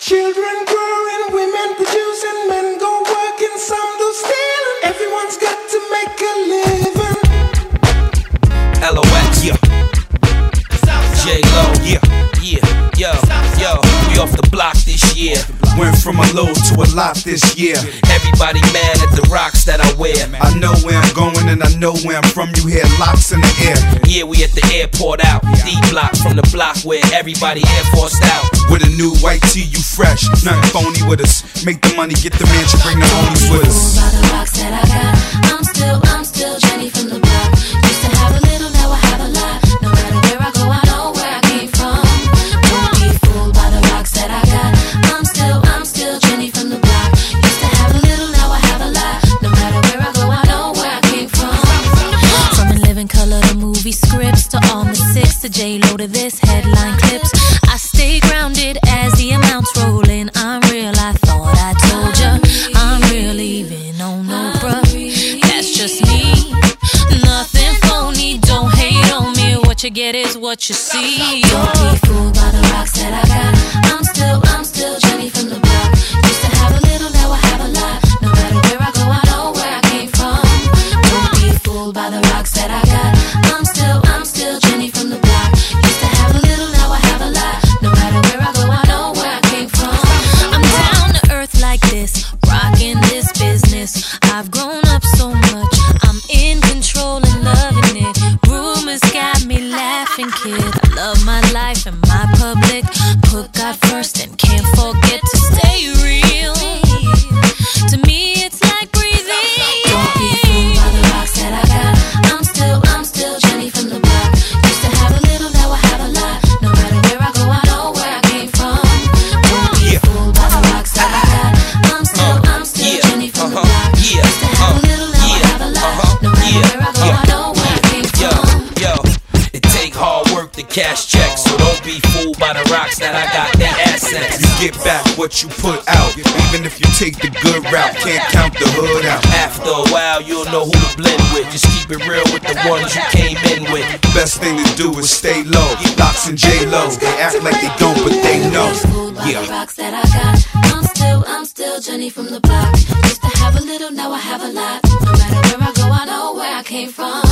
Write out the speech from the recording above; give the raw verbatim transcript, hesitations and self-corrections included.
Children growing, women producing, men go working, some do stealing. Everyone's got to make a living. L O X, yeah. J-Lo, yeah, yeah, yo, yo. We off the block this year. Went from a low to a lot this year. Everybody mad at the rocks that I wear. I know where I'm going and I know where I'm from. You hear locks in the air. Yeah, we at the airport out. D-block from the block where everybody Air Forced out. With a new white tee, you fresh. Nothing phony with us. Make the money, get the mansion, bring the homies with us. By the rocks that I got, I'm still, I'm still Jenny from the block. Used to have a little, now I have a lot. No matter where I go, I know where I came from. Don't be fooled by the rocks that I got. I'm still, I'm still Jenny from the block. Used to have a little, now I have a lot. No matter where I go, I know where I came from. From In Living Color to movie scripts to all the six to J-Lo to this headline clips. I stay grounded as the amounts roll in. I'm real, I thought I told ya. I'm real even on no bruh. That's just me. Nothing phony, don't hate on me. What you get is what you see. Don't be fooled by the rocks that I got. I'm still, I'm still Jenny from the block. Used to have a little, now I have a lot. No matter where I go, I know where I came from. Don't be fooled by the rocks that I got. I'm still, I'm still Jenny from the block. Used to have a little, now I have a lot. No matter where I go, I know where I came from. I'm down to earth like this, rocking this business. I've grown up so much, I'm in control and loving it. Rumors got me laughing, kid. I love my life and my public. Put God first and can't forget to stay real. To me, it's like breathing. Don't be fooled by the rocks that I got. I'm still, I'm still Jenny from the block. Used to have a little, now I have a lot. No matter where I go, I know where I came from. Don't be fooled by the rocks that I got. I'm still, I'm still Jenny from the block. Used to have a little, now I have a lot. No matter where I go, I know where I came Yo, from. yo, it take hard work to cash checks, so don't be fooled by the rocks that I got. They assets. You get back what you put out. Even if you take the good route, can't count the hood out. After a while, you'll know who to blend with. Just keep it real with the ones you came in with. Best thing to do is stay low. Locks and J-Lo, they act like they don't, but they know. Yeah. The rocks that I got. I'm still, I'm still Jenny from the block. Used to have a little, now I have a lot. No matter where I go, I know where I came from.